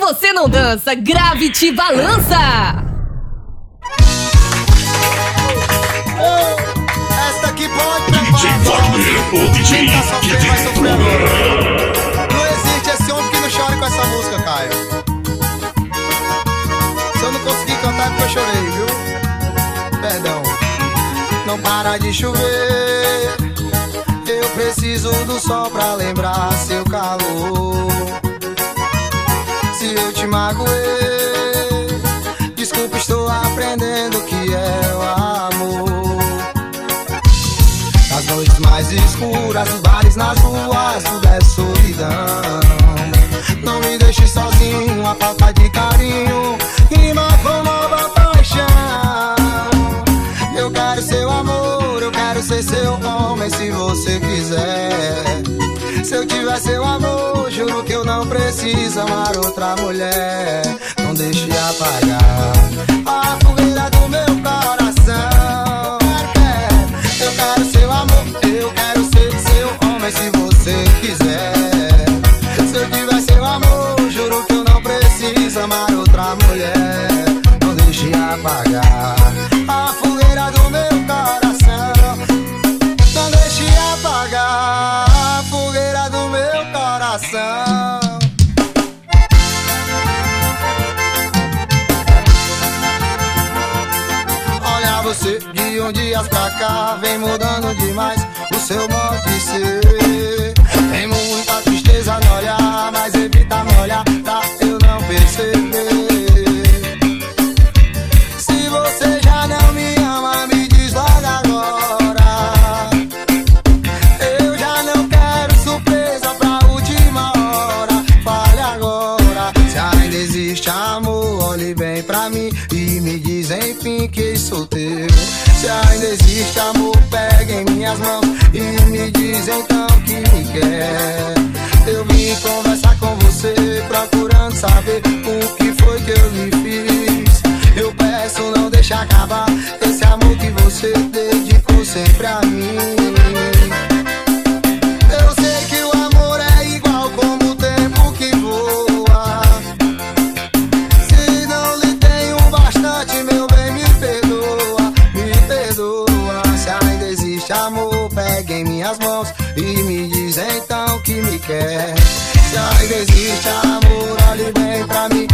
você não dança, grave te balança. Esta aqui pode DJ Wagner, o DJ quem tá sofrendo vai sofrer que agora. Não existe esse homem que não chore com essa música, Caio. Se eu não conseguir cantar é porque eu chorei, viu? Perdão. Não para de chover, eu preciso do sol pra lembrar seu calor. Se eu te magoei, desculpa, estou aprendendo o que é o amor. Nas noites mais escuras, nos bares, nas ruas, tudo é solidão. Não me deixe sozinho, a falta de carinho rima com nova paixão. Eu quero seu amor, eu quero ser seu homem se você quiser. Se eu tiver seu amor, juro que eu não preciso amar outra mulher. Não deixe apagar a fogueira do meu coração. Eu quero seu amor, eu quero ser seu homem se você quiser. Se eu tiver seu amor, juro que eu não preciso amar outra mulher. Não deixe apagar a fogueira do meu coração. Não deixe apagar a fogueira do meu coração. Olha você, de um dia pra cá vem mudando demais o seu modo de ser. Tem muita tristeza no olhar, mas evita me olhar pra eu não perceber. Se você já não me ama, me diz logo agora. Eu já não quero surpresa pra última hora. Fale agora, se ainda existe amor, olhe bem pra mim e me diz enfim que sou teu. Se ainda existe amor, pega em minhas mãos e me diz então que me quer. Eu vim conversar com você, procurando saber o que foi que eu lhe fiz. Eu peço, não deixe acabar esse amor que você dedicou sempre a mim. Eu sei que o amor é igual como o tempo que voa. Se não lhe tenho bastante, meu bem, me perdoa, me perdoa. Se ainda existe amor, pegue em minhas mãos e me diz então que me quer. Se ainda existe amor, olhe bem pra mim